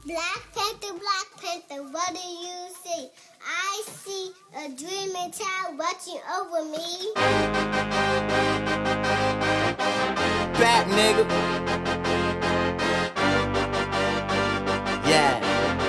Black Panther, what do you see? I see a dreaming child watching over me. Bat nigga. Yeah.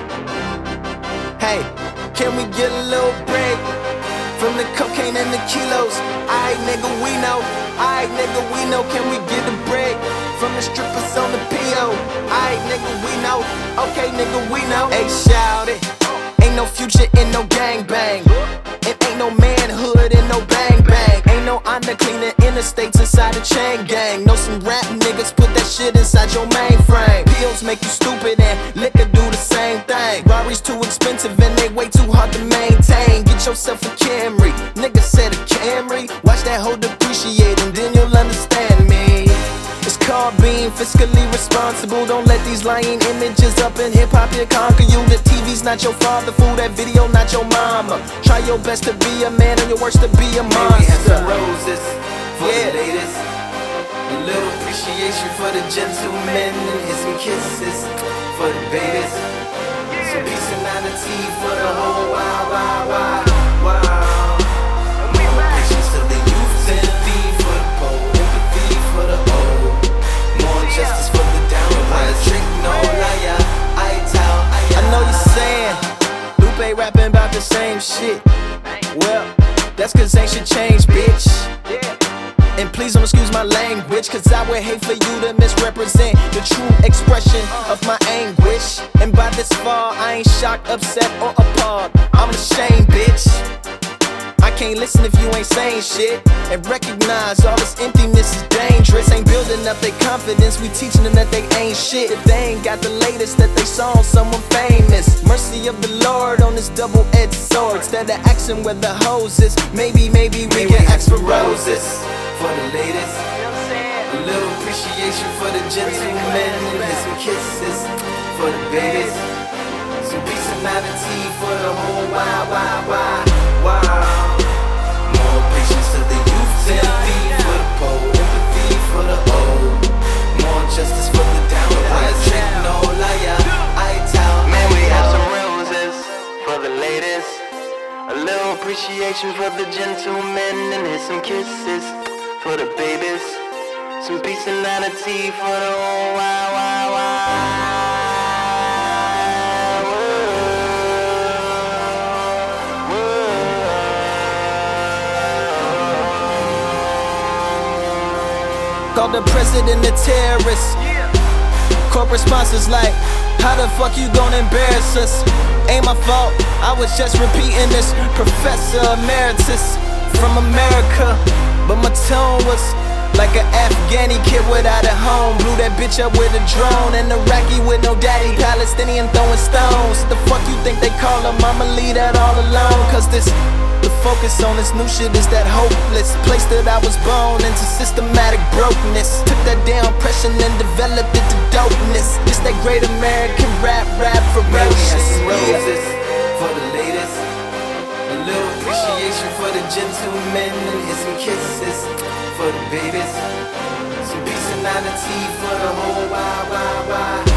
Hey, can we get a little break from the cocaine and the kilos? Aight nigga, we know. Aight nigga, we know. Can we get a break from the strippers on the PO? Aight nigga, we know. Okay nigga, we know. Hey, shout it. Ain't no future in no gangbang. It ain't no manhood in no bang bang. Ain't no honor cleaning interstates inside a chain gang. Know some rap niggas put that shit inside your mainframe. Pills make you stupid and liquor do the same thing. Rari's too expensive and they way too hard to maintain. Get yourself a Camry. Nigga said a Camry. Watch that hoe depreciate and then you'll understand me. It's called being fiscally responsible. Don't let these lying images up in hip-hop here conquer you. The TV's not your father, fool, that video not your mama. Try your best to be a man and your worst to be a monster. We have some roses for the ladies. A little appreciation for the gentlemen. And here's some kisses for the babies. Some peace and unity for the whole wild. More patience to the youth, sympathy for the poor, empathy for the old. More justice for the down, trick, no liar. I know you're saying Lupe rapping about the same shit. Well, that's cause ain't shit changed, bitch. And please don't excuse my language, cause I would hate for you to misrepresent the true expression of my anguish. And by this far, I ain't shocked, upset, or appalled. I'm ashamed, bitch. I can't listen if you ain't saying shit. And recognize all this emptiness is dangerous. Ain't building up their confidence, we teaching them that they ain't shit. If they ain't got the latest that they saw on someone famous. Mercy of the Lord on this double-edged sword. Instead of asking where the hose is, maybe we can ask for roses for the ladies. A little appreciation for the gentlemen. And here's some kisses for the babies. Some peace and unity for the whole wild. More patience to the youth, sympathy for the poor, empathy for the old. More justice for the down, trick, no liar. Man, we have some roses for the ladies. A little appreciation for the gentlemen. And here's some kisses for the babies. Some peace and unity for the whole wild. Call the president a terrorist. Court responses like, how the fuck you gon' embarrass us? Ain't my fault, I was just repeating this. Professor Emeritus from America. But my tone was like an Afghani kid without a home. Blew that bitch up with a drone. And Iraqi with no daddy, Palestinian throwing stones. The fuck you think they call her? Mama leave that all alone. Cause the focus on this new shit is that hopeless place that I was born into systematic brokenness. Took that damn oppression and developed it to dopeness. This that great American rap ferocious. Roses for the ladies. A little appreciation for the gentlemen. And here's some kisses for the babies. Some peace and unity for the whole wild.